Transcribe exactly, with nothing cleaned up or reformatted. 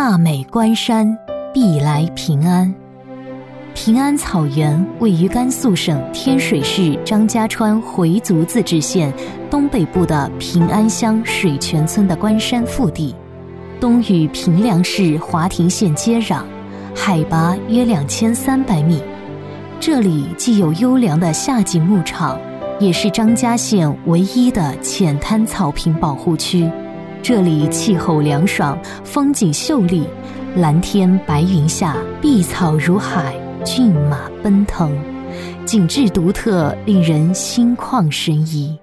大美关山，必来平安。平安草原位于甘肃省天水市张家川回族自治县东北部的平安乡水泉村的关山腹地，东与平凉市华亭县接壤，海拔约两千三百米。这里既有优良的夏季牧场，也是张家县唯一的浅滩草坪保护区。这里气候凉爽，风景秀丽，蓝天白云下，碧草如海，骏马奔腾，景致独特，令人心旷神怡。